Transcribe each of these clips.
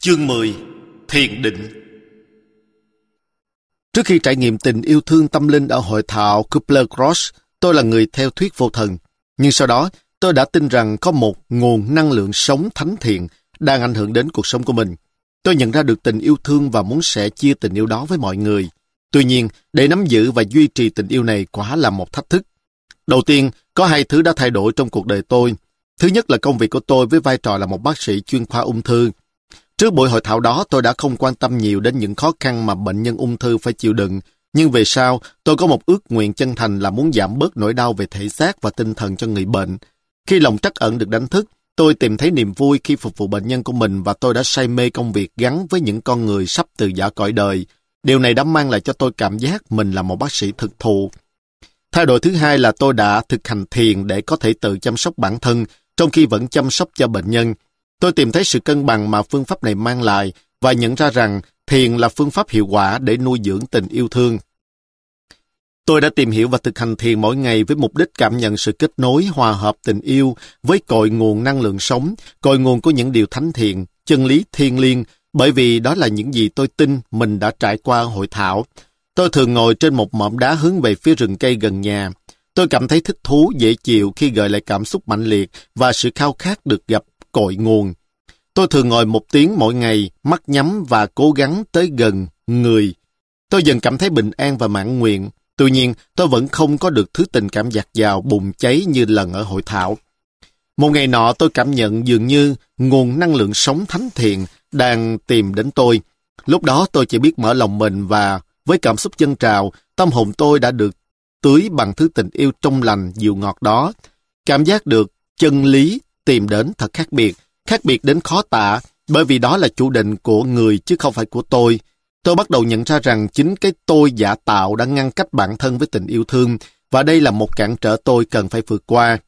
Chương 10. Thiền định. Trước khi trải nghiệm tình yêu thương tâm linh ở hội thảo Kübler-Ross, tôi là người theo thuyết vô thần. Nhưng sau đó, tôi đã tin rằng có một nguồn năng lượng sống thánh thiện đang ảnh hưởng đến cuộc sống của mình. Tôi nhận ra được tình yêu thương và muốn sẻ chia tình yêu đó với mọi người. Tuy nhiên, để nắm giữ và duy trì tình yêu này quả là một thách thức. Đầu tiên, có hai thứ đã thay đổi trong cuộc đời tôi. Thứ nhất là công việc của tôi với vai trò là một bác sĩ chuyên khoa ung thư. Trước buổi hội thảo đó, tôi đã không quan tâm nhiều đến những khó khăn mà bệnh nhân ung thư phải chịu đựng. Nhưng về sau, tôi có một ước nguyện chân thành là muốn giảm bớt nỗi đau về thể xác và tinh thần cho người bệnh. Khi lòng trắc ẩn được đánh thức, tôi tìm thấy niềm vui khi phục vụ bệnh nhân của mình và tôi đã say mê công việc gắn với những con người sắp từ giã cõi đời. Điều này đã mang lại cho tôi cảm giác mình là một bác sĩ thực thụ. Thay đổi thứ hai là tôi đã thực hành thiền để có thể tự chăm sóc bản thân trong khi vẫn chăm sóc cho bệnh nhân. Tôi tìm thấy sự cân bằng mà phương pháp này mang lại và nhận ra rằng thiền là phương pháp hiệu quả để nuôi dưỡng tình yêu thương. Tôi đã tìm hiểu và thực hành thiền mỗi ngày với mục đích cảm nhận sự kết nối, hòa hợp tình yêu với cội nguồn năng lượng sống, cội nguồn của những điều thánh thiện, chân lý thiêng liêng, bởi vì đó là những gì tôi tin mình đã trải qua hội thảo. Tôi thường ngồi trên một mỏm đá hướng về phía rừng cây gần nhà. Tôi cảm thấy thích thú, dễ chịu khi gợi lại cảm xúc mãnh liệt và sự khao khát được gặp cội nguồn. Tôi thường ngồi 1 tiếng mỗi ngày, mắt nhắm và cố gắng tới gần người. Tôi dần cảm thấy bình an và mãn nguyện. Tuy nhiên, tôi vẫn không có được thứ tình cảm dạt dào, bùng cháy như lần ở hội thảo. Một ngày nọ, tôi cảm nhận dường như nguồn năng lượng sống thánh thiện đang tìm đến tôi. Lúc đó tôi chỉ biết mở lòng mình và với cảm xúc dâng trào, tâm hồn tôi đã được tưới bằng thứ tình yêu trong lành, dịu ngọt đó. Cảm giác được chân lý tìm đến thật khác biệt đến khó tả, bởi vì đó là chủ định của người chứ không phải của tôi. Tôi bắt đầu nhận ra rằng chính cái tôi giả tạo đã ngăn cách bản thân với tình yêu thương, và đây là một cản trở tôi cần phải vượt qua.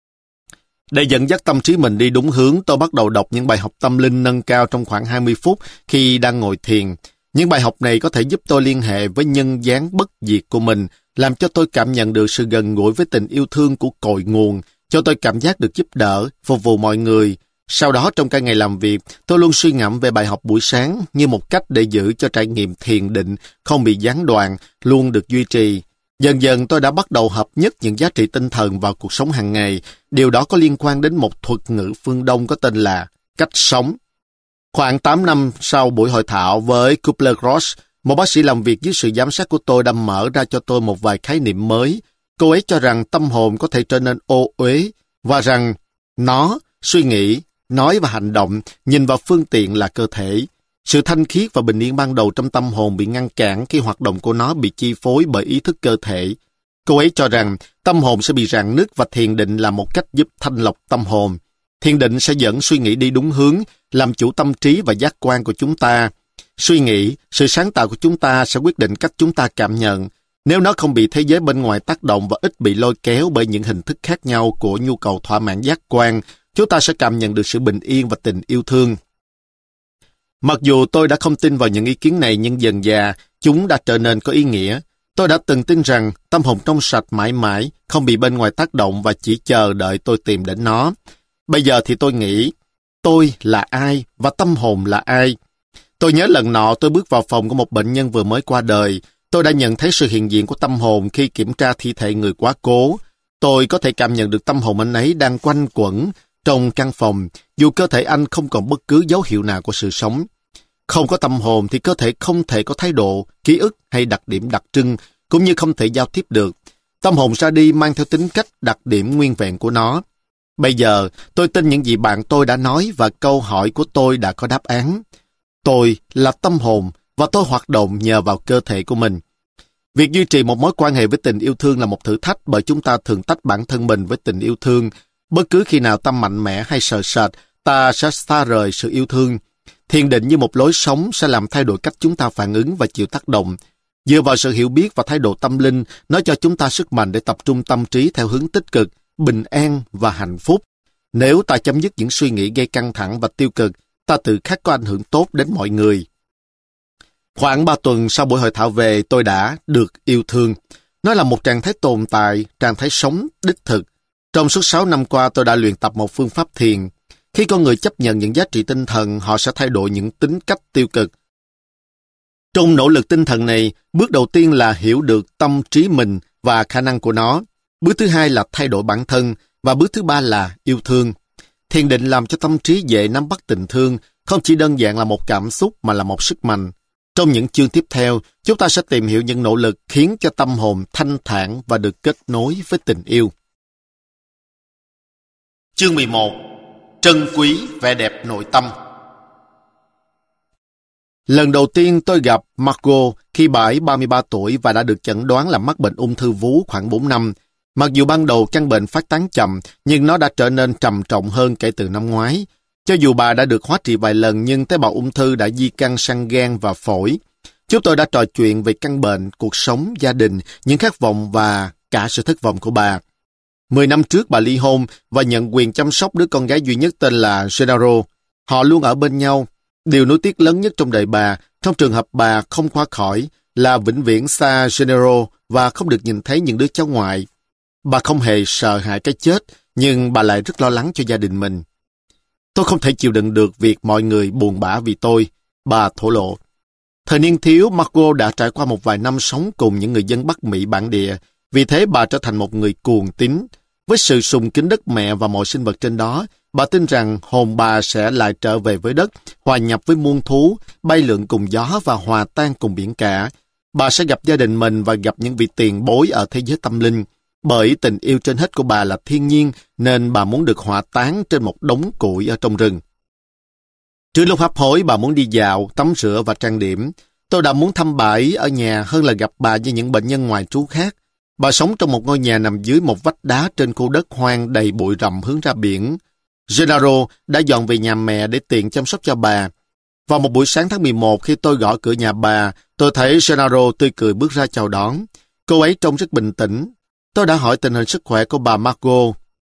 Để dẫn dắt tâm trí mình đi đúng hướng, tôi bắt đầu đọc những bài học tâm linh nâng cao trong khoảng 20 phút khi đang ngồi thiền. Những bài học này có thể giúp tôi liên hệ với nhân dáng bất diệt của mình, làm cho tôi cảm nhận được sự gần gũi với tình yêu thương của cội nguồn, cho tôi cảm giác được giúp đỡ, phục vụ mọi người. Sau đó trong cả ngày làm việc, tôi luôn suy ngẫm về bài học buổi sáng như một cách để giữ cho trải nghiệm thiền định không bị gián đoạn, luôn được duy trì. Dần dần tôi đã bắt đầu hợp nhất những giá trị tinh thần vào cuộc sống hàng ngày. Điều đó có liên quan đến một thuật ngữ phương Đông có tên là cách sống. Khoảng 8 năm sau buổi hội thảo với Kübler-Ross, một bác sĩ làm việc dưới sự giám sát của tôi đã mở ra cho tôi một vài khái niệm mới. Cô ấy cho rằng tâm hồn có thể trở nên ô uế và rằng nó, suy nghĩ, nói và hành động nhìn vào phương tiện là cơ thể. Sự thanh khiết và bình yên ban đầu trong tâm hồn bị ngăn cản khi hoạt động của nó bị chi phối bởi ý thức cơ thể. Cô ấy cho rằng tâm hồn sẽ bị rạn nứt và thiền định là một cách giúp thanh lọc tâm hồn. Thiền định sẽ dẫn suy nghĩ đi đúng hướng, làm chủ tâm trí và giác quan của chúng ta. Suy nghĩ, sự sáng tạo của chúng ta sẽ quyết định cách chúng ta cảm nhận. Nếu nó không bị thế giới bên ngoài tác động và ít bị lôi kéo bởi những hình thức khác nhau của nhu cầu thỏa mãn giác quan, chúng ta sẽ cảm nhận được sự bình yên và tình yêu thương. Mặc dù tôi đã không tin vào những ý kiến này, nhưng dần dà, chúng đã trở nên có ý nghĩa. Tôi đã từng tin rằng tâm hồn trong sạch mãi mãi, không bị bên ngoài tác động và chỉ chờ đợi tôi tìm đến nó. Bây giờ thì tôi nghĩ, tôi là ai và tâm hồn là ai? Tôi nhớ lần nọ tôi bước vào phòng của một bệnh nhân vừa mới qua đời. Tôi đã nhận thấy sự hiện diện của tâm hồn khi kiểm tra thi thể người quá cố. Tôi có thể cảm nhận được tâm hồn anh ấy đang quanh quẩn trong căn phòng, dù cơ thể anh không còn bất cứ dấu hiệu nào của sự sống. Không có tâm hồn thì cơ thể không thể có thái độ, ký ức hay đặc điểm đặc trưng, cũng như không thể giao tiếp được. Tâm hồn ra đi mang theo tính cách, đặc điểm nguyên vẹn của nó. Bây giờ, tôi tin những gì bạn tôi đã nói và câu hỏi của tôi đã có đáp án. Tôi là tâm hồn và tôi hoạt động nhờ vào cơ thể của mình. Việc duy trì một mối quan hệ với tình yêu thương là một thử thách bởi chúng ta thường tách bản thân mình với tình yêu thương. Bất cứ khi nào tâm mạnh mẽ hay sợ sệt, ta sẽ xa rời sự yêu thương. Thiền định như một lối sống sẽ làm thay đổi cách chúng ta phản ứng và chịu tác động. Dựa vào sự hiểu biết và thái độ tâm linh, nó cho chúng ta sức mạnh để tập trung tâm trí theo hướng tích cực, bình an và hạnh phúc. Nếu ta chấm dứt những suy nghĩ gây căng thẳng và tiêu cực, ta tự khắc có ảnh hưởng tốt đến mọi người. Khoảng 3 tuần sau buổi hội thảo về, tôi đã được yêu thương. Nó là một trạng thái tồn tại, trạng thái sống đích thực. Trong suốt 6 năm qua, tôi đã luyện tập một phương pháp thiền. Khi con người chấp nhận những giá trị tinh thần, họ sẽ thay đổi những tính cách tiêu cực. Trong nỗ lực tinh thần này, bước đầu tiên là hiểu được tâm trí mình và khả năng của nó. Bước thứ hai là thay đổi bản thân, và bước thứ ba là yêu thương. Thiền định làm cho tâm trí dễ nắm bắt tình thương, không chỉ đơn giản là một cảm xúc mà là một sức mạnh. Trong những chương tiếp theo, chúng ta sẽ tìm hiểu những nỗ lực khiến cho tâm hồn thanh thản và được kết nối với tình yêu. Chương 11. Trân quý vẻ đẹp nội tâm. Lần đầu tiên tôi gặp Margot khi bà ấy 33 tuổi và đã được chẩn đoán là mắc bệnh ung thư vú khoảng 4 năm. Mặc dù ban đầu căn bệnh phát tán chậm, nhưng nó đã trở nên trầm trọng hơn kể từ năm ngoái. Cho dù bà đã được hóa trị vài lần, nhưng tế bào ung thư đã di căn sang gan và phổi. Chúng tôi đã trò chuyện về căn bệnh, cuộc sống, gia đình, những khát vọng và cả sự thất vọng của bà. 10 năm trước bà ly hôn và nhận quyền chăm sóc đứa con gái duy nhất tên là Gennaro. Họ luôn ở bên nhau. Điều nuối tiếc lớn nhất trong đời bà, trong trường hợp bà không qua khỏi, là vĩnh viễn xa Gennaro và không được nhìn thấy những đứa cháu ngoại. Bà không hề sợ hãi cái chết, nhưng bà lại rất lo lắng cho gia đình mình. Tôi không thể chịu đựng được việc mọi người buồn bã vì tôi, bà thổ lộ. Thời niên thiếu, Margot đã trải qua một vài năm sống cùng những người dân Bắc Mỹ bản địa, vì thế bà trở thành một người cuồng tín. Với sự sùng kính đất mẹ và mọi sinh vật trên đó, bà tin rằng hồn bà sẽ lại trở về với đất, hòa nhập với muôn thú, bay lượn cùng gió và hòa tan cùng biển cả. Bà sẽ gặp gia đình mình và gặp những vị tiền bối ở thế giới tâm linh. Bởi tình yêu trên hết của bà là thiên nhiên, nên bà muốn được hỏa táng trên một đống củi ở trong rừng. Trước lúc hấp hối, bà muốn đi dạo, tắm rửa và trang điểm. Tôi đã muốn thăm bà ấy ở nhà hơn là gặp bà với những bệnh nhân ngoại trú khác. Bà sống trong một ngôi nhà nằm dưới một vách đá trên khu đất hoang đầy bụi rậm hướng ra biển. Gennaro đã dọn về nhà mẹ để tiện chăm sóc cho bà. Vào một buổi sáng tháng 11, khi tôi gõ cửa nhà bà, tôi thấy Gennaro tươi cười bước ra chào đón. Cô ấy trông rất bình tĩnh. Tôi đã hỏi tình hình sức khỏe của bà Margot.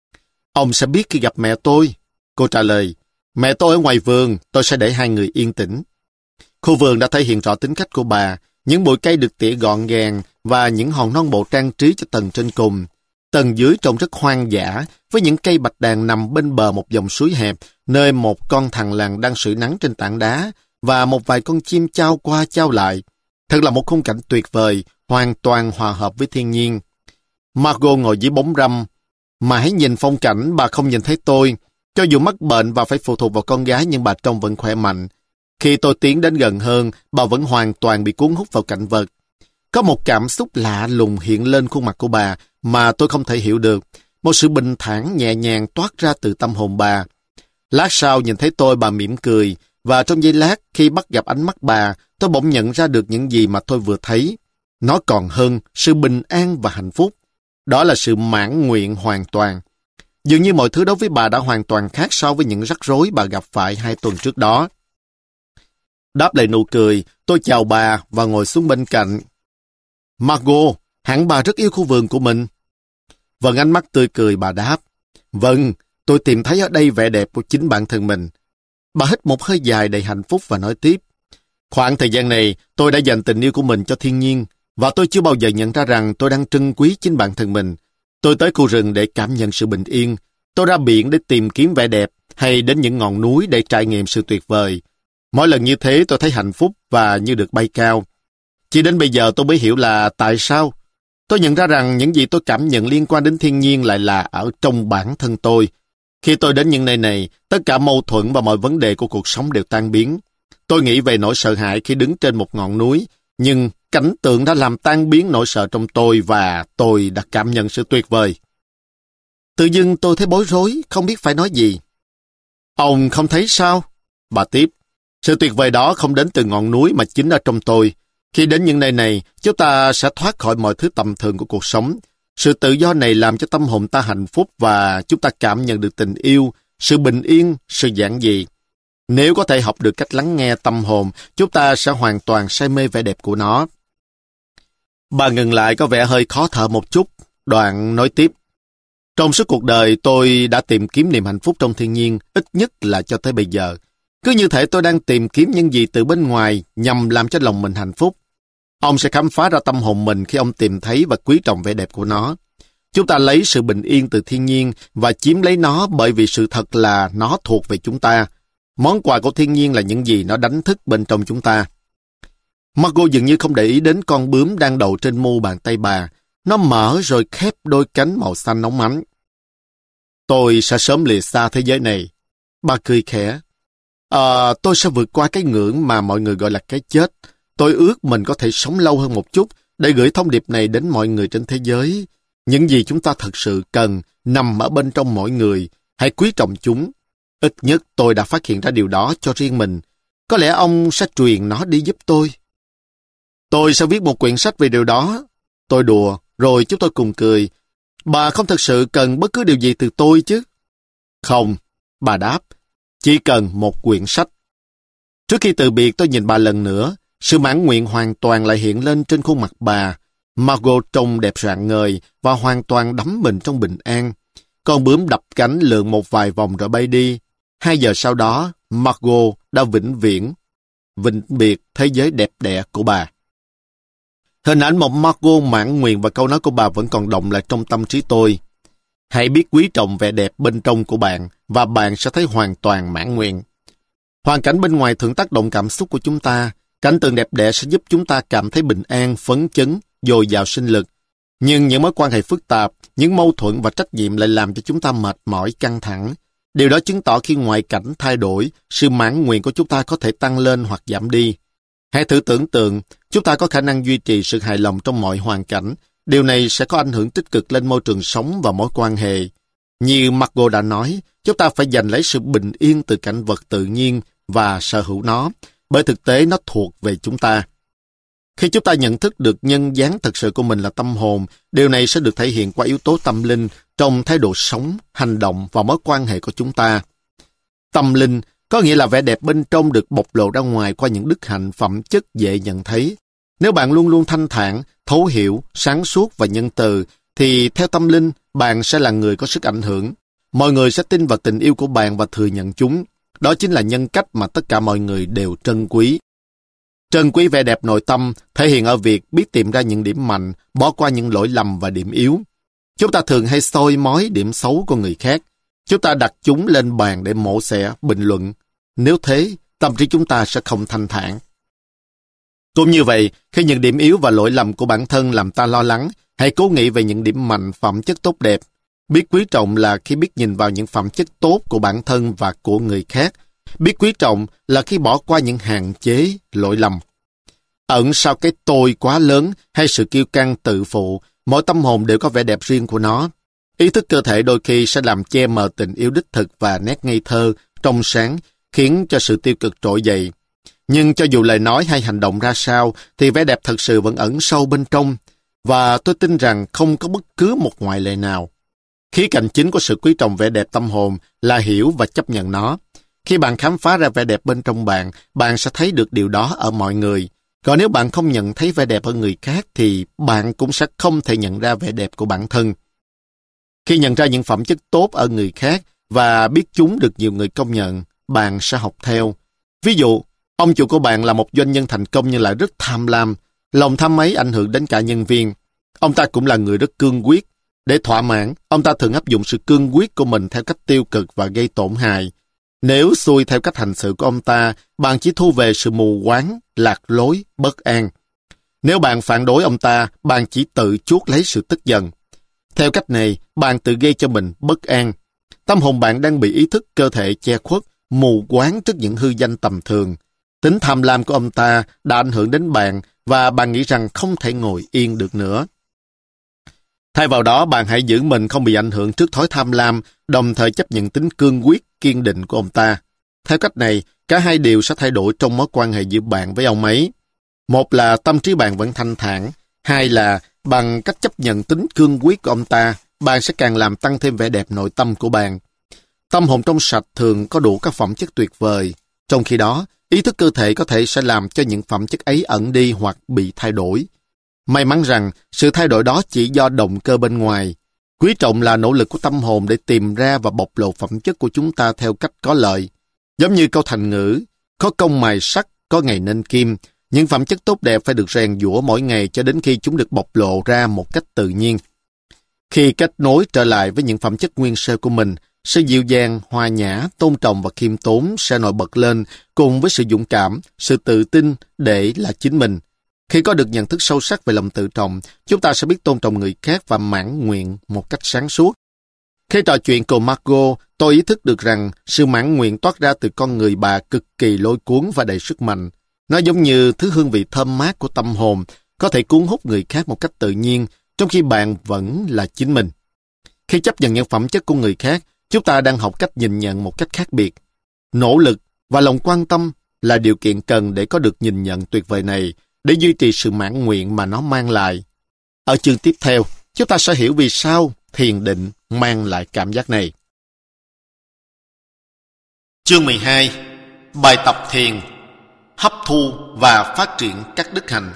Ông sẽ biết khi gặp mẹ tôi. Cô trả lời, mẹ tôi ở ngoài vườn, tôi sẽ để hai người yên tĩnh. Khu vườn đã thể hiện rõ tính cách của bà. Những bụi cây được tỉa gọn gàng và những hòn non bộ trang trí cho tầng trên cùng. Tầng dưới trông rất hoang dã, với những cây bạch đàn nằm bên bờ một dòng suối hẹp, nơi một con thằn lằn đang sưởi nắng trên tảng đá, và một vài con chim chao qua chao lại. Thật là một khung cảnh tuyệt vời, hoàn toàn hòa hợp với thiên nhiên. Margot ngồi dưới bóng râm. Mãi nhìn phong cảnh, bà không nhìn thấy tôi. Cho dù mắc bệnh và phải phụ thuộc vào con gái, nhưng bà trông vẫn khỏe mạnh. Khi tôi tiến đến gần hơn, bà vẫn hoàn toàn bị cuốn hút vào cảnh vật. Có một cảm xúc lạ lùng hiện lên khuôn mặt của bà mà tôi không thể hiểu được. Một sự bình thản nhẹ nhàng toát ra từ tâm hồn bà. Lát sau nhìn thấy tôi, bà mỉm cười, và trong giây lát khi bắt gặp ánh mắt bà, tôi bỗng nhận ra được những gì mà tôi vừa thấy. Nó còn hơn sự bình an và hạnh phúc. Đó là sự mãn nguyện hoàn toàn. Dường như mọi thứ đối với bà đã hoàn toàn khác so với những rắc rối bà gặp phải 2 tuần trước đó. Đáp lại nụ cười, tôi chào bà và ngồi xuống bên cạnh. Margot, hẳn bà rất yêu khu vườn của mình. Vâng, ánh mắt tươi cười bà đáp. Vâng, tôi tìm thấy ở đây vẻ đẹp của chính bản thân mình. Bà hít một hơi dài đầy hạnh phúc và nói tiếp. Khoảng thời gian này, tôi đã dành tình yêu của mình cho thiên nhiên, và tôi chưa bao giờ nhận ra rằng tôi đang trân quý chính bản thân mình. Tôi tới khu rừng để cảm nhận sự bình yên. Tôi ra biển để tìm kiếm vẻ đẹp, hay đến những ngọn núi để trải nghiệm sự tuyệt vời. Mỗi lần như thế tôi thấy hạnh phúc và như được bay cao. Chỉ đến bây giờ tôi mới hiểu là tại sao. Tôi nhận ra rằng những gì tôi cảm nhận liên quan đến thiên nhiên lại là ở trong bản thân tôi. Khi tôi đến những nơi này, tất cả mâu thuẫn và mọi vấn đề của cuộc sống đều tan biến. Tôi nghĩ về nỗi sợ hãi khi đứng trên một ngọn núi, nhưng cảnh tượng đã làm tan biến nỗi sợ trong tôi và tôi đã cảm nhận sự tuyệt vời. Tự dưng tôi thấy bối rối, không biết phải nói gì. Ông không thấy sao? Bà tiếp. Sự tuyệt vời đó không đến từ ngọn núi mà chính ở trong tôi. Khi đến những nơi này, chúng ta sẽ thoát khỏi mọi thứ tầm thường của cuộc sống. Sự tự do này làm cho tâm hồn ta hạnh phúc và chúng ta cảm nhận được tình yêu, sự bình yên, sự giản dị. Nếu có thể học được cách lắng nghe tâm hồn, chúng ta sẽ hoàn toàn say mê vẻ đẹp của nó. Bà ngừng lại có vẻ hơi khó thở một chút, đoạn nói tiếp. Trong suốt cuộc đời, tôi đã tìm kiếm niềm hạnh phúc trong thiên nhiên, ít nhất là cho tới bây giờ. Cứ như thể tôi đang tìm kiếm những gì từ bên ngoài nhằm làm cho lòng mình hạnh phúc. Ông sẽ khám phá ra tâm hồn mình khi ông tìm thấy và quý trọng vẻ đẹp của nó. Chúng ta lấy sự bình yên từ thiên nhiên và chiếm lấy nó bởi vì sự thật là nó thuộc về chúng ta. Món quà của thiên nhiên là những gì nó đánh thức bên trong chúng ta. Margot dường như không để ý đến con bướm đang đậu trên mu bàn tay bà. Nó mở rồi khép đôi cánh màu xanh nóng ánh. Tôi sẽ sớm lìa xa thế giới này. Bà cười khẽ. Tôi sẽ vượt qua cái ngưỡng mà mọi người gọi là cái chết. Tôi ước mình có thể sống lâu hơn một chút để gửi thông điệp này đến mọi người trên thế giới. Những gì chúng ta thật sự cần nằm ở bên trong mỗi người. Hãy quý trọng chúng. Ít nhất tôi đã phát hiện ra điều đó cho riêng mình. Có lẽ ông sẽ truyền nó đi giúp tôi. Tôi sẽ viết một quyển sách về điều đó. Tôi đùa, rồi chúng tôi cùng cười. Bà không thực sự cần bất cứ điều gì từ tôi chứ? Không, bà đáp. Chỉ cần một quyển sách. Trước khi từ biệt tôi nhìn bà lần nữa. Sự mãn nguyện hoàn toàn lại hiện lên trên khuôn mặt bà. Margot trông đẹp rạng ngời và hoàn toàn đắm mình trong bình an. Con bướm đập cánh lượn một vài vòng rồi bay đi. 2 giờ sau đó, Margot đã vĩnh biệt thế giới đẹp đẽ của bà. Hình ảnh một Margot mãn nguyện và câu nói của bà vẫn còn đọng lại trong tâm trí tôi. Hãy biết quý trọng vẻ đẹp bên trong của bạn và bạn sẽ thấy hoàn toàn mãn nguyện. Hoàn cảnh bên ngoài thường tác động cảm xúc của chúng ta. Cảnh tượng đẹp đẽ sẽ giúp chúng ta cảm thấy bình an, phấn chấn, dồi dào sinh lực. Nhưng những mối quan hệ phức tạp, những mâu thuẫn và trách nhiệm lại làm cho chúng ta mệt mỏi, căng thẳng. Điều đó chứng tỏ khi ngoại cảnh thay đổi, sự mãn nguyện của chúng ta có thể tăng lên hoặc giảm đi. Hãy thử tưởng tượng, chúng ta có khả năng duy trì sự hài lòng trong mọi hoàn cảnh. Điều này sẽ có ảnh hưởng tích cực lên môi trường sống và mối quan hệ. Như Margot đã nói, chúng ta phải giành lấy sự bình yên từ cảnh vật tự nhiên và sở hữu nó, bởi thực tế nó thuộc về chúng ta. Khi chúng ta nhận thức được nhân dáng thật sự của mình là tâm hồn, điều này sẽ được thể hiện qua yếu tố tâm linh trong thái độ sống, hành động và mối quan hệ của chúng ta. Tâm linh có nghĩa là vẻ đẹp bên trong được bộc lộ ra ngoài qua những đức hạnh phẩm chất dễ nhận thấy. Nếu bạn luôn luôn thanh thản, thấu hiểu, sáng suốt và nhân từ, thì theo tâm linh, bạn sẽ là người có sức ảnh hưởng. Mọi người sẽ tin vào tình yêu của bạn và thừa nhận chúng. Đó chính là nhân cách mà tất cả mọi người đều trân quý. Trân quý vẻ đẹp nội tâm thể hiện ở việc biết tìm ra những điểm mạnh, bỏ qua những lỗi lầm và điểm yếu. Chúng ta thường hay soi mói điểm xấu của người khác. Chúng ta đặt chúng lên bàn để mổ xẻ, bình luận. Nếu thế, tâm trí chúng ta sẽ không thanh thản. Cũng như vậy, khi những điểm yếu và lỗi lầm của bản thân làm ta lo lắng, hãy cố nghĩ về những điểm mạnh, phẩm chất tốt đẹp. Biết quý trọng là khi biết nhìn vào những phẩm chất tốt của bản thân và của người khác. Biết quý trọng là khi bỏ qua những hạn chế, lỗi lầm. Ẩn sau cái tôi quá lớn hay sự kiêu căng tự phụ, mỗi tâm hồn đều có vẻ đẹp riêng của nó. Ý thức cơ thể đôi khi sẽ làm che mờ tình yêu đích thực và nét ngây thơ, trong sáng, khiến cho sự tiêu cực trỗi dậy. Nhưng cho dù lời nói hay hành động ra sao, thì vẻ đẹp thật sự vẫn ẩn sâu bên trong. Và tôi tin rằng không có bất cứ một ngoại lệ nào. Khía cạnh chính của sự quý trọng vẻ đẹp tâm hồn là hiểu và chấp nhận nó. Khi bạn khám phá ra vẻ đẹp bên trong bạn, bạn sẽ thấy được điều đó ở mọi người. Còn nếu bạn không nhận thấy vẻ đẹp ở người khác, thì bạn cũng sẽ không thể nhận ra vẻ đẹp của bản thân. Khi nhận ra những phẩm chất tốt ở người khác và biết chúng được nhiều người công nhận, bạn sẽ học theo. Ví dụ, ông chủ của bạn là một doanh nhân thành công nhưng lại rất tham lam. Lòng tham ấy ảnh hưởng đến cả nhân viên. Ông ta cũng là người rất cương quyết. Để thỏa mãn, ông ta thường áp dụng sự cương quyết của mình theo cách tiêu cực và gây tổn hại. Nếu xuôi theo cách hành xử của ông ta, bạn chỉ thu về sự mù quáng, lạc lối, bất an. Nếu bạn phản đối ông ta, bạn chỉ tự chuốc lấy sự tức giận. Theo cách này, bạn tự gây cho mình bất an. Tâm hồn bạn đang bị ý thức cơ thể che khuất, mù quáng trước những hư danh tầm thường. Tính tham lam của ông ta đã ảnh hưởng đến bạn và bạn nghĩ rằng không thể ngồi yên được nữa. Thay vào đó, bạn hãy giữ mình không bị ảnh hưởng trước thói tham lam, đồng thời chấp nhận tính cương quyết, kiên định của ông ta. Theo cách này, cả hai điều sẽ thay đổi trong mối quan hệ giữa bạn với ông ấy. Một là tâm trí bạn vẫn thanh thản, hai là bằng cách chấp nhận tính cương quyết của ông ta, bạn sẽ càng làm tăng thêm vẻ đẹp nội tâm của bạn. Tâm hồn trong sạch thường có đủ các phẩm chất tuyệt vời. Trong khi đó, ý thức cơ thể có thể sẽ làm cho những phẩm chất ấy ẩn đi hoặc bị thay đổi. May mắn rằng, sự thay đổi đó chỉ do động cơ bên ngoài. Quý trọng là nỗ lực của tâm hồn để tìm ra và bộc lộ phẩm chất của chúng ta theo cách có lợi. Giống như câu thành ngữ, có công mài sắt, có ngày nên kim. Những phẩm chất tốt đẹp phải được rèn giũa mỗi ngày cho đến khi chúng được bộc lộ ra một cách tự nhiên. Khi kết nối trở lại với những phẩm chất nguyên sơ của mình, sự dịu dàng, hòa nhã, tôn trọng và khiêm tốn sẽ nổi bật lên cùng với sự dũng cảm, sự tự tin để là chính mình. Khi có được nhận thức sâu sắc về lòng tự trọng, chúng ta sẽ biết tôn trọng người khác và mãn nguyện một cách sáng suốt. Khi trò chuyện cùng Margot, tôi ý thức được rằng sự mãn nguyện toát ra từ con người bà cực kỳ lôi cuốn và đầy sức mạnh. Nó giống như thứ hương vị thơm mát của tâm hồn, có thể cuốn hút người khác một cách tự nhiên, trong khi bạn vẫn là chính mình. Khi chấp nhận những phẩm chất của người khác, chúng ta đang học cách nhìn nhận một cách khác biệt. Nỗ lực và lòng quan tâm là điều kiện cần để có được nhìn nhận tuyệt vời này, để duy trì sự mãn nguyện mà nó mang lại. Ở chương tiếp theo, chúng ta sẽ hiểu vì sao thiền định mang lại cảm giác này. Chương 12. Bài tập thiền, hấp thu và phát triển các đức hạnh.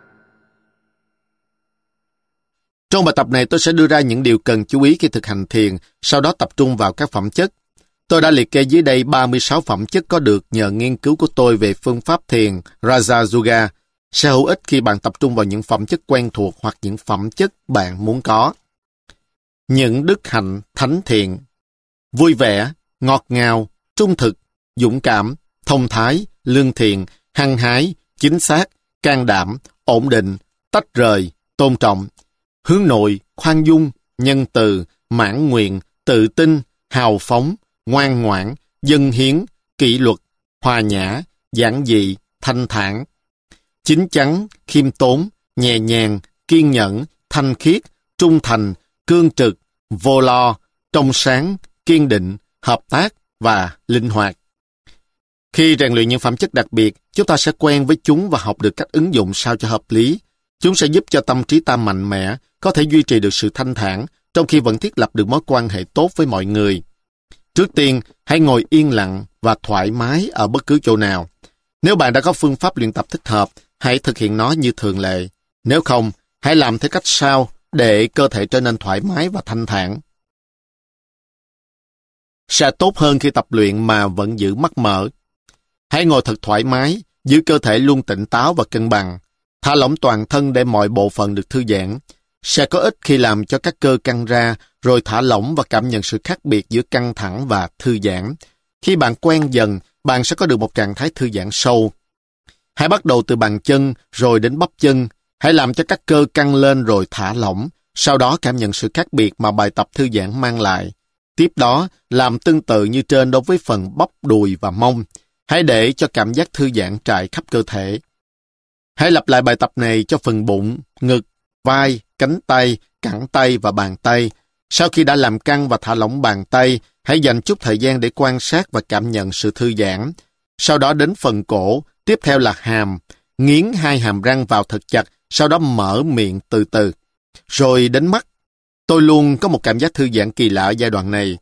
Trong bài tập này tôi sẽ đưa ra những điều cần chú ý khi thực hành thiền, sau đó tập trung vào các phẩm chất. Tôi đã liệt kê dưới đây 36 phẩm chất có được nhờ nghiên cứu của tôi về phương pháp thiền Raja Yoga. Sẽ hữu ích khi bạn tập trung vào những phẩm chất quen thuộc hoặc những phẩm chất bạn muốn có. Những đức hạnh thánh thiện: vui vẻ, ngọt ngào, trung thực, dũng cảm, thông thái, lương thiện, hăng hái, chính xác, can đảm, ổn định, tách rời, tôn trọng, hướng nội, khoan dung, nhân từ, mãn nguyện, tự tin, hào phóng, ngoan ngoãn, dâng hiến, kỷ luật, hòa nhã, giản dị, thanh thản, chín chắn, khiêm tốn, nhẹ nhàng, kiên nhẫn, thanh khiết, trung thành, cương trực, vô lo, trong sáng, kiên định, hợp tác và linh hoạt. Khi rèn luyện những phẩm chất đặc biệt, chúng ta sẽ quen với chúng và học được cách ứng dụng sao cho hợp lý. Chúng sẽ giúp cho tâm trí ta mạnh mẽ, có thể duy trì được sự thanh thản, trong khi vẫn thiết lập được mối quan hệ tốt với mọi người. Trước tiên, hãy ngồi yên lặng và thoải mái ở bất cứ chỗ nào. Nếu bạn đã có phương pháp luyện tập thích hợp, hãy thực hiện nó như thường lệ. Nếu không, hãy làm theo cách sau để cơ thể trở nên thoải mái và thanh thản. Sẽ tốt hơn khi tập luyện mà vẫn giữ mắt mở. Hãy ngồi thật thoải mái, giữ cơ thể luôn tỉnh táo và cân bằng. Thả lỏng toàn thân để mọi bộ phận được thư giãn. Sẽ có ích khi làm cho các cơ căng ra, rồi thả lỏng và cảm nhận sự khác biệt giữa căng thẳng và thư giãn. Khi bạn quen dần, bạn sẽ có được một trạng thái thư giãn sâu. Hãy bắt đầu từ bàn chân, rồi đến bắp chân. Hãy làm cho các cơ căng lên rồi thả lỏng. Sau đó cảm nhận sự khác biệt mà bài tập thư giãn mang lại. Tiếp đó, làm tương tự như trên đối với phần bắp đùi và mông. Hãy để cho cảm giác thư giãn trải khắp cơ thể. Hãy lặp lại bài tập này cho phần bụng, ngực, vai, cánh tay, cẳng tay và bàn tay. Sau khi đã làm căng và thả lỏng bàn tay, hãy dành chút thời gian để quan sát và cảm nhận sự thư giãn. Sau đó đến phần cổ, tiếp theo là hàm. Nghiến hai hàm răng vào thật chặt, sau đó mở miệng từ từ. Rồi đến mắt. Tôi luôn có một cảm giác thư giãn kỳ lạ ở giai đoạn này.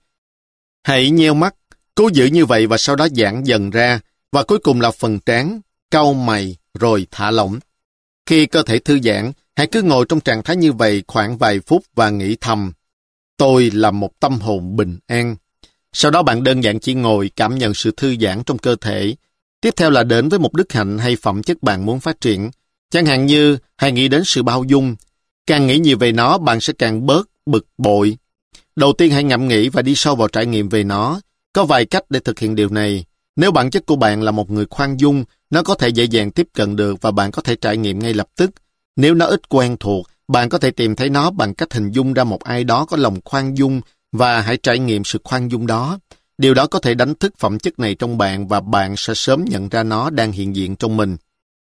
Hãy nheo mắt, cố giữ như vậy và sau đó giãn dần ra. Và cuối cùng là phần trán, cau mày, rồi thả lỏng. Khi cơ thể thư giãn, hãy cứ ngồi trong trạng thái như vậy khoảng vài phút và nghĩ thầm: tôi là một tâm hồn bình an. Sau đó bạn đơn giản chỉ ngồi cảm nhận sự thư giãn trong cơ thể. Tiếp theo là đến với một đức hạnh hay phẩm chất bạn muốn phát triển. Chẳng hạn như hãy nghĩ đến sự bao dung. Càng nghĩ nhiều về nó, bạn sẽ càng bớt bực bội. Đầu tiên hãy ngẫm nghĩ và đi sâu vào trải nghiệm về nó. Có vài cách để thực hiện điều này. Nếu bản chất của bạn là một người khoan dung, nó có thể dễ dàng tiếp cận được và bạn có thể trải nghiệm ngay lập tức. Nếu nó ít quen thuộc, bạn có thể tìm thấy nó bằng cách hình dung ra một ai đó có lòng khoan dung và hãy trải nghiệm sự khoan dung đó. Điều đó có thể đánh thức phẩm chất này trong bạn và bạn sẽ sớm nhận ra nó đang hiện diện trong mình.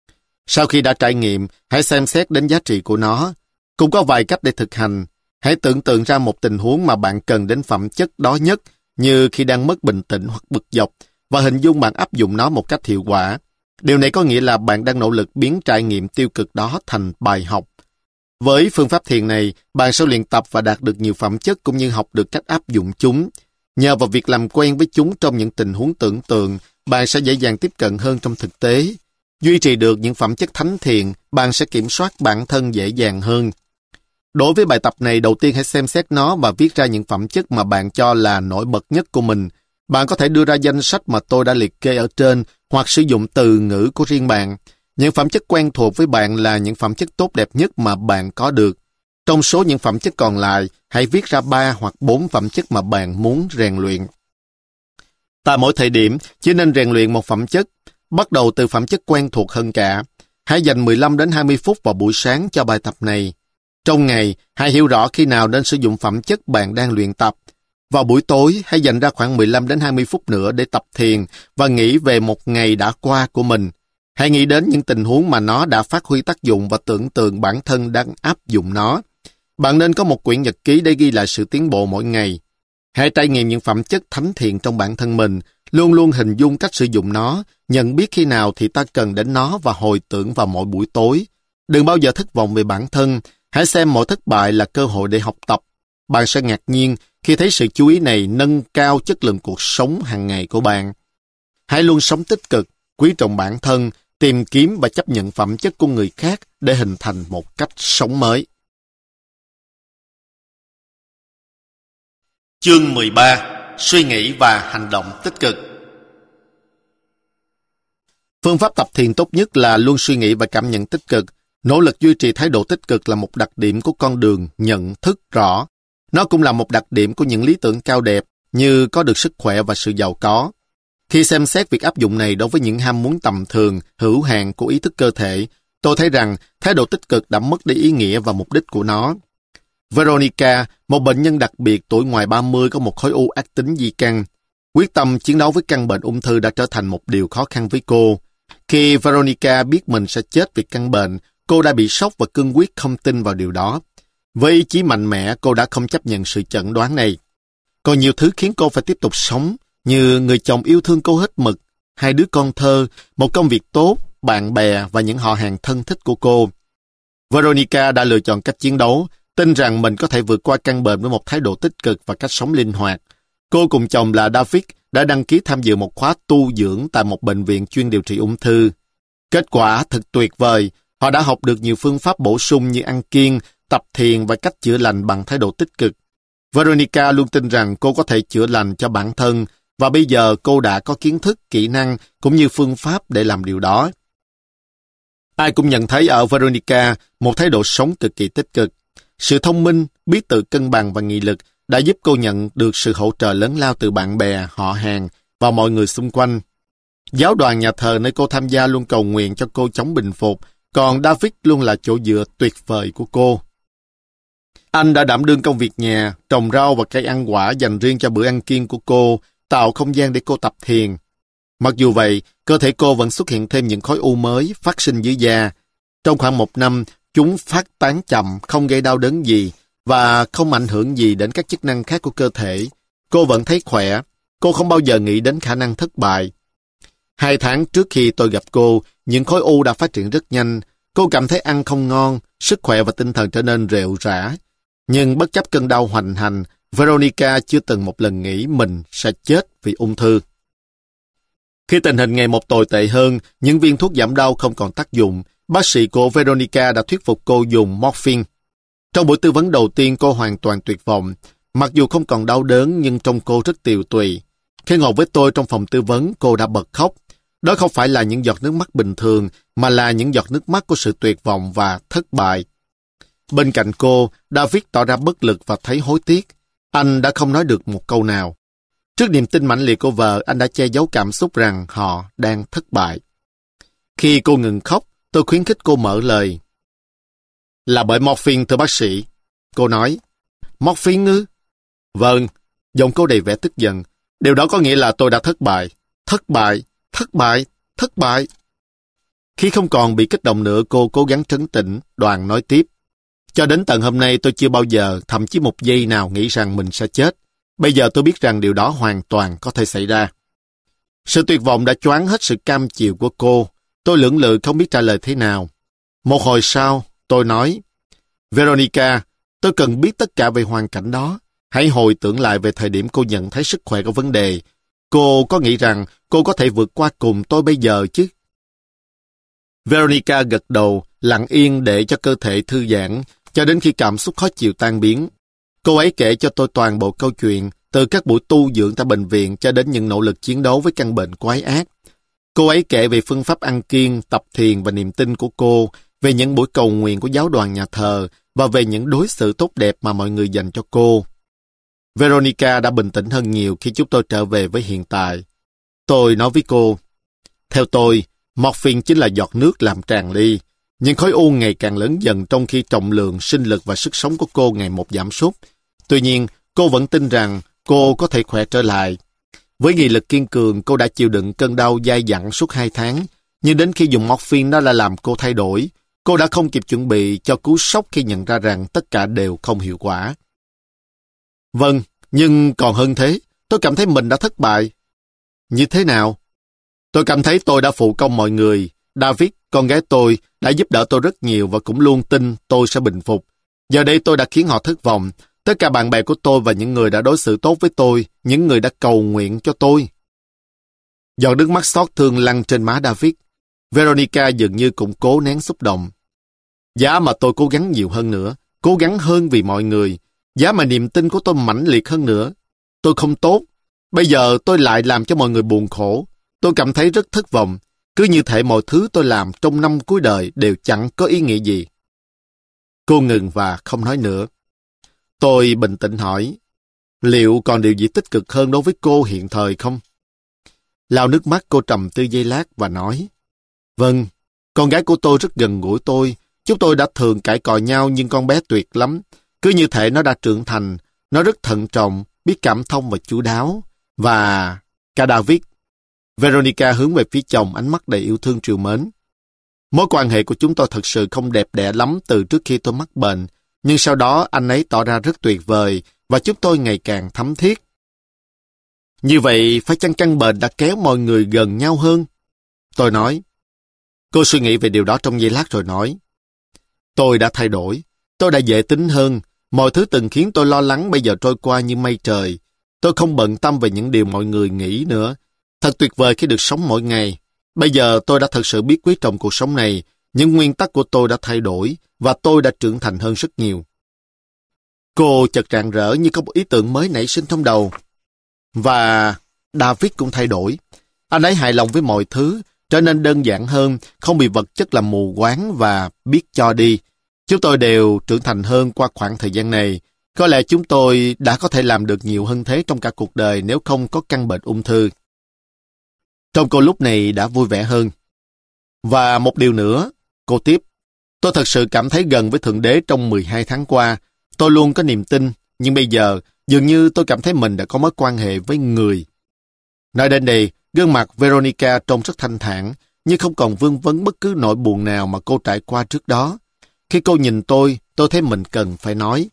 Sau khi đã trải nghiệm, hãy xem xét đến giá trị của nó. Cũng có vài cách để thực hành. Hãy tưởng tượng ra một tình huống mà bạn cần đến phẩm chất đó nhất, như khi đang mất bình tĩnh hoặc bực dọc, và hình dung bạn áp dụng nó một cách hiệu quả. Điều này có nghĩa là bạn đang nỗ lực biến trải nghiệm tiêu cực đó thành bài học. Với phương pháp thiền này, bạn sẽ luyện tập và đạt được nhiều phẩm chất cũng như học được cách áp dụng chúng. Nhờ vào việc làm quen với chúng trong những tình huống tưởng tượng, bạn sẽ dễ dàng tiếp cận hơn trong thực tế. Duy trì được những phẩm chất thánh thiện, bạn sẽ kiểm soát bản thân dễ dàng hơn. Đối với bài tập này, đầu tiên hãy xem xét nó và viết ra những phẩm chất mà bạn cho là nổi bật nhất của mình. Bạn có thể đưa ra danh sách mà tôi đã liệt kê ở trên hoặc sử dụng từ ngữ của riêng bạn. Những phẩm chất quen thuộc với bạn là những phẩm chất tốt đẹp nhất mà bạn có được. Trong số những phẩm chất còn lại, hãy viết ra 3 hoặc 4 phẩm chất mà bạn muốn rèn luyện. Tại mỗi thời điểm, chỉ nên rèn luyện một phẩm chất, bắt đầu từ phẩm chất quen thuộc hơn cả. Hãy dành 15 đến 20 phút vào buổi sáng cho bài tập này. Trong ngày, hãy hiểu rõ khi nào nên sử dụng phẩm chất bạn đang luyện tập. Vào buổi tối, hãy dành ra khoảng 15 đến 20 phút nữa để tập thiền và nghĩ về một ngày đã qua của mình. Hãy nghĩ đến những tình huống mà nó đã phát huy tác dụng và tưởng tượng bản thân đang áp dụng nó. Bạn nên có một quyển nhật ký để ghi lại sự tiến bộ mỗi ngày. Hãy trải nghiệm những phẩm chất thánh thiện trong bản thân mình, luôn luôn hình dung cách sử dụng nó, nhận biết khi nào thì ta cần đến nó và hồi tưởng vào mỗi buổi tối. Đừng bao giờ thất vọng về bản thân, hãy xem mỗi thất bại là cơ hội để học tập. Bạn sẽ ngạc nhiên khi thấy sự chú ý này nâng cao chất lượng cuộc sống hàng ngày của bạn. Hãy luôn sống tích cực, quý trọng bản thân, tìm kiếm và chấp nhận phẩm chất của người khác để hình thành một cách sống mới. Chương 13. Suy nghĩ và hành động tích cực. Phương pháp tập thiền tốt nhất là luôn suy nghĩ và cảm nhận tích cực. Nỗ lực duy trì thái độ tích cực là một đặc điểm của con đường nhận thức rõ. Nó cũng là một đặc điểm của những lý tưởng cao đẹp như có được sức khỏe và sự giàu có. Khi xem xét việc áp dụng này đối với những ham muốn tầm thường, hữu hạn của ý thức cơ thể, tôi thấy rằng thái độ tích cực đã mất đi ý nghĩa và mục đích của nó. Veronica, một bệnh nhân đặc biệt tuổi ngoài 30 có một khối u ác tính di căn. Quyết tâm chiến đấu với căn bệnh ung thư đã trở thành một điều khó khăn với cô. Khi Veronica biết mình sẽ chết vì căn bệnh, cô đã bị sốc và cương quyết không tin vào điều đó. Với ý chí mạnh mẽ, cô đã không chấp nhận sự chẩn đoán này. Còn nhiều thứ khiến cô phải tiếp tục sống, như người chồng yêu thương cô hết mực, 2 đứa con thơ, một công việc tốt, bạn bè và những họ hàng thân thích của cô. Veronica đã lựa chọn cách chiến đấu, tin rằng mình có thể vượt qua căn bệnh với một thái độ tích cực và cách sống linh hoạt. Cô cùng chồng là David đã đăng ký tham dự một khóa tu dưỡng tại một bệnh viện chuyên điều trị ung thư. Kết quả thật tuyệt vời, họ đã học được nhiều phương pháp bổ sung như ăn kiêng, tập thiền và cách chữa lành bằng thái độ tích cực. Veronica luôn tin rằng cô có thể chữa lành cho bản thân và bây giờ cô đã có kiến thức, kỹ năng cũng như phương pháp để làm điều đó. Ai cũng nhận thấy ở Veronica một thái độ sống cực kỳ tích cực. Sự thông minh, biết tự cân bằng và nghị lực đã giúp cô nhận được sự hỗ trợ lớn lao từ bạn bè, họ hàng và mọi người xung quanh. Giáo đoàn nhà thờ nơi cô tham gia luôn cầu nguyện cho cô chống bình phục, còn David luôn là chỗ dựa tuyệt vời của cô. Anh đã đảm đương công việc nhà, trồng rau và cây ăn quả dành riêng cho bữa ăn kiêng của cô, tạo không gian để cô tập thiền. Mặc dù vậy, cơ thể cô vẫn xuất hiện thêm những khối u mới phát sinh dưới da. Trong khoảng 1 năm, chúng phát tán chậm, không gây đau đớn gì và không ảnh hưởng gì đến các chức năng khác của cơ thể. Cô vẫn thấy khỏe. Cô không bao giờ nghĩ đến khả năng thất bại. 2 tháng trước khi tôi gặp cô, những khối u đã phát triển rất nhanh. Cô cảm thấy ăn không ngon, sức khỏe và tinh thần trở nên rệu rã. Nhưng bất chấp cơn đau hoành hành, Veronica chưa từng một lần nghĩ mình sẽ chết vì ung thư. Khi tình hình ngày một tồi tệ hơn, những viên thuốc giảm đau không còn tác dụng, bác sĩ của Veronica đã thuyết phục cô dùng morphine. Trong buổi tư vấn đầu tiên, cô hoàn toàn tuyệt vọng. Mặc dù không còn đau đớn nhưng trông cô rất tiều tụy. Khi ngồi với tôi trong phòng tư vấn, cô đã bật khóc. Đó không phải là những giọt nước mắt bình thường, mà là những giọt nước mắt của sự tuyệt vọng và thất bại. Bên cạnh cô, David tỏ ra bất lực và thấy hối tiếc. Anh đã không nói được một câu nào. Trước niềm tin mãnh liệt của vợ, anh đã che giấu cảm xúc rằng họ đang thất bại. Khi cô ngừng khóc, tôi khuyến khích cô mở lời. Là bởi morphine, thưa bác sĩ. Cô nói, morphine ư? Vâng, giọng cô đầy vẻ tức giận. Điều đó có nghĩa là tôi đã thất bại. Thất bại, thất bại, thất bại. Khi không còn bị kích động nữa, cô cố gắng trấn tĩnh, Đoàn nói tiếp. Cho đến tận hôm nay tôi chưa bao giờ, thậm chí một giây nào nghĩ rằng mình sẽ chết. Bây giờ tôi biết rằng điều đó hoàn toàn có thể xảy ra. Sự tuyệt vọng đã choáng hết sự cam chịu của cô. Tôi lưỡng lự không biết trả lời thế nào. Một hồi sau, tôi nói, Veronica, tôi cần biết tất cả về hoàn cảnh đó. Hãy hồi tưởng lại về thời điểm cô nhận thấy sức khỏe có vấn đề. Cô có nghĩ rằng cô có thể vượt qua cùng tôi bây giờ chứ? Veronica gật đầu, lặng yên để cho cơ thể thư giãn, cho đến khi cảm xúc khó chịu tan biến. Cô ấy kể cho tôi toàn bộ câu chuyện, từ các buổi tu dưỡng tại bệnh viện cho đến những nỗ lực chiến đấu với căn bệnh quái ác. Cô ấy kể về phương pháp ăn kiêng, tập thiền và niềm tin của cô, về những buổi cầu nguyện của giáo đoàn nhà thờ và về những đối xử tốt đẹp mà mọi người dành cho cô. Veronica đã bình tĩnh hơn nhiều khi chúng tôi trở về với hiện tại. Tôi nói với cô, theo tôi, morphine chính là giọt nước làm tràn ly, nhưng khối u ngày càng lớn dần trong khi trọng lượng, sinh lực và sức sống của cô ngày một giảm sút. Tuy nhiên, cô vẫn tin rằng cô có thể khỏe trở lại. Với nghị lực kiên cường, cô đã chịu đựng cơn đau dai dẳng suốt 2 tháng, nhưng đến khi dùng morphine nó đã làm cô thay đổi. Cô đã không kịp chuẩn bị cho cú sốc khi nhận ra rằng tất cả đều không hiệu quả. Vâng, nhưng còn hơn thế, tôi cảm thấy mình đã thất bại. Như thế nào? Tôi cảm thấy tôi đã phụ công mọi người. David, con gái tôi, đã giúp đỡ tôi rất nhiều và cũng luôn tin tôi sẽ bình phục. Giờ đây tôi đã khiến họ thất vọng. Tất cả bạn bè của tôi và những người đã đối xử tốt với tôi, những người đã cầu nguyện cho tôi. Giọt nước mắt xót thương lăn trên má David. Veronica dường như cũng cố nén xúc động. Giá mà tôi cố gắng nhiều hơn nữa, cố gắng hơn vì mọi người. Giá mà niềm tin của tôi mãnh liệt hơn nữa. Tôi không tốt. Bây giờ tôi lại làm cho mọi người buồn khổ. Tôi cảm thấy rất thất vọng. Cứ như thể mọi thứ tôi làm trong năm cuối đời đều chẳng có ý nghĩa gì. Cô ngừng và không nói nữa. Tôi bình tĩnh hỏi, liệu còn điều gì tích cực hơn đối với cô hiện thời không? Lau nước mắt, cô trầm tư giây lát và nói, vâng, con gái của tôi rất gần gũi tôi. Chúng tôi đã thường cãi cọ nhau nhưng con bé tuyệt lắm. Cứ như thể nó đã trưởng thành. Nó rất thận trọng, biết cảm thông và chu đáo. Và cả David. Veronica hướng về phía chồng, ánh mắt đầy yêu thương trìu mến. Mối quan hệ của chúng tôi thật sự không đẹp đẽ lắm từ trước khi tôi mắc bệnh, nhưng sau đó anh ấy tỏ ra rất tuyệt vời và chúng tôi ngày càng thắm thiết. Như vậy, phải chăng căn bệnh đã kéo mọi người gần nhau hơn? Tôi nói. Cô suy nghĩ về điều đó trong giây lát rồi nói. Tôi đã thay đổi. Tôi đã dễ tính hơn. Mọi thứ từng khiến tôi lo lắng bây giờ trôi qua như mây trời. Tôi không bận tâm về những điều mọi người nghĩ nữa. Thật tuyệt vời khi được sống mỗi ngày. Bây giờ tôi đã thật sự biết quý trọng cuộc sống này. Những nguyên tắc của tôi đã thay đổi và tôi đã trưởng thành hơn rất nhiều. Cô chợt rạng rỡ như có một ý tưởng mới nảy sinh trong đầu. Và David cũng thay đổi. Anh ấy hài lòng với mọi thứ, trở nên đơn giản hơn, không bị vật chất làm mù quáng và biết cho đi. Chúng tôi đều trưởng thành hơn qua khoảng thời gian này. Có lẽ chúng tôi đã có thể làm được nhiều hơn thế trong cả cuộc đời nếu không có căn bệnh ung thư. Trông cô lúc này đã vui vẻ hơn. Và một điều nữa, cô tiếp. Tôi thật sự cảm thấy gần với Thượng Đế trong 12 tháng qua. Tôi luôn có niềm tin, nhưng bây giờ dường như tôi cảm thấy mình đã có mối quan hệ với người. Nói đến đây, gương mặt Veronica trông rất thanh thản, nhưng không còn vương vấn bất cứ nỗi buồn nào mà cô trải qua trước đó. Khi cô nhìn tôi thấy mình cần phải nói.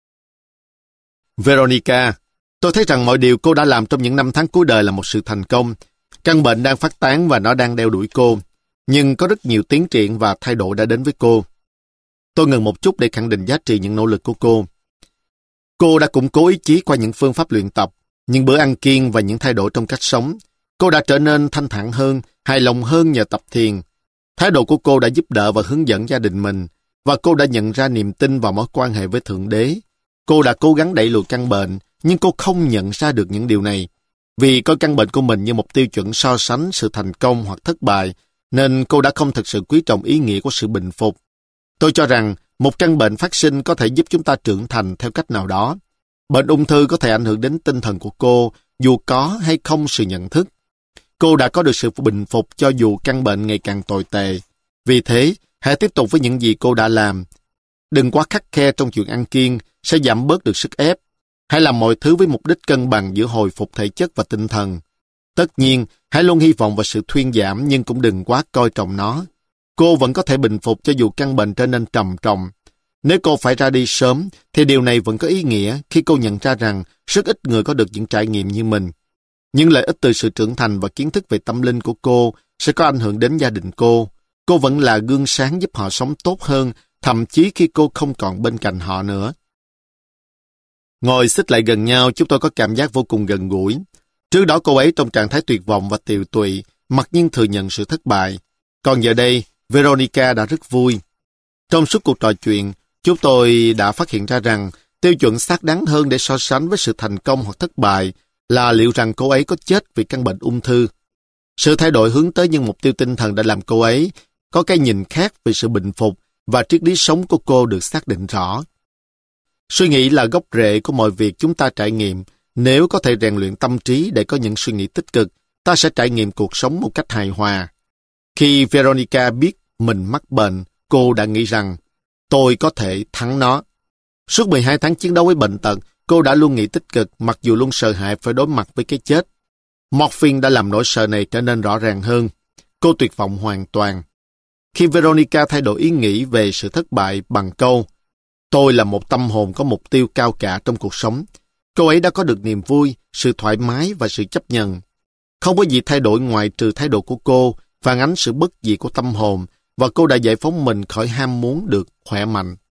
Veronica, tôi thấy rằng mọi điều cô đã làm trong những năm tháng cuối đời là một sự thành công. Căn bệnh đang phát tán và nó đang đeo đuổi cô. Nhưng có rất nhiều tiến triển và thay đổi đã đến với cô. Tôi ngừng một chút để khẳng định giá trị những nỗ lực của cô. Cô đã củng cố ý chí qua những phương pháp luyện tập, những bữa ăn kiêng và những thay đổi trong cách sống. Cô đã trở nên thanh thản hơn, hài lòng hơn nhờ tập thiền. Thái độ của cô đã giúp đỡ và hướng dẫn gia đình mình, và cô đã nhận ra niềm tin vào mối quan hệ với Thượng Đế. Cô đã cố gắng đẩy lùi căn bệnh, nhưng cô không nhận ra được những điều này. Vì coi căn bệnh của mình như một tiêu chuẩn so sánh sự thành công hoặc thất bại, nên cô đã không thực sự quý trọng ý nghĩa của sự bình phục. Tôi cho rằng một căn bệnh phát sinh có thể giúp chúng ta trưởng thành theo cách nào đó. Bệnh ung thư có thể ảnh hưởng đến tinh thần của cô, dù có hay không sự nhận thức. Cô đã có được sự bình phục cho dù căn bệnh ngày càng tồi tệ. Vì thế, hãy tiếp tục với những gì cô đã làm. Đừng quá khắt khe trong chuyện ăn kiêng, sẽ giảm bớt được sức ép. Hãy làm mọi thứ với mục đích cân bằng giữa hồi phục thể chất và tinh thần. Tất nhiên, hãy luôn hy vọng vào sự thuyên giảm nhưng cũng đừng quá coi trọng nó. Cô vẫn có thể bình phục cho dù căn bệnh trở nên trầm trọng. Nếu cô phải ra đi sớm, thì điều này vẫn có ý nghĩa khi cô nhận ra rằng rất ít người có được những trải nghiệm như mình. Những lợi ích từ sự trưởng thành và kiến thức về tâm linh của cô sẽ có ảnh hưởng đến gia đình cô. Cô vẫn là gương sáng giúp họ sống tốt hơn, thậm chí khi cô không còn bên cạnh họ nữa. Ngồi xích lại gần nhau, chúng tôi có cảm giác vô cùng gần gũi. Trước đó cô ấy trong trạng thái tuyệt vọng và tiều tụy, mặc nhiên thừa nhận sự thất bại. Còn giờ đây, Veronica đã rất vui. Trong suốt cuộc trò chuyện, chúng tôi đã phát hiện ra rằng tiêu chuẩn xác đáng hơn để so sánh với sự thành công hoặc thất bại là liệu rằng cô ấy có chết vì căn bệnh ung thư. Sự thay đổi hướng tới những mục tiêu tinh thần đã làm cô ấy có cái nhìn khác về sự bình phục và triết lý sống của cô được xác định rõ. Suy nghĩ là gốc rễ của mọi việc chúng ta trải nghiệm. Nếu có thể rèn luyện tâm trí để có những suy nghĩ tích cực, ta sẽ trải nghiệm cuộc sống một cách hài hòa. Khi Veronica biết mình mắc bệnh, cô đã nghĩ rằng, tôi có thể thắng nó. Suốt 12 tháng chiến đấu với bệnh tật, cô đã luôn nghĩ tích cực mặc dù luôn sợ hãi phải đối mặt với cái chết. Morphine đã làm nỗi sợ này trở nên rõ ràng hơn. Cô tuyệt vọng hoàn toàn. Khi Veronica thay đổi ý nghĩ về sự thất bại bằng câu, tôi là một tâm hồn có mục tiêu cao cả trong cuộc sống, cô ấy đã có được niềm vui, sự thoải mái và sự chấp nhận. Không có gì thay đổi ngoại trừ thái độ của cô, phản ánh sự bất diệt của tâm hồn, và cô đã giải phóng mình khỏi ham muốn được khỏe mạnh.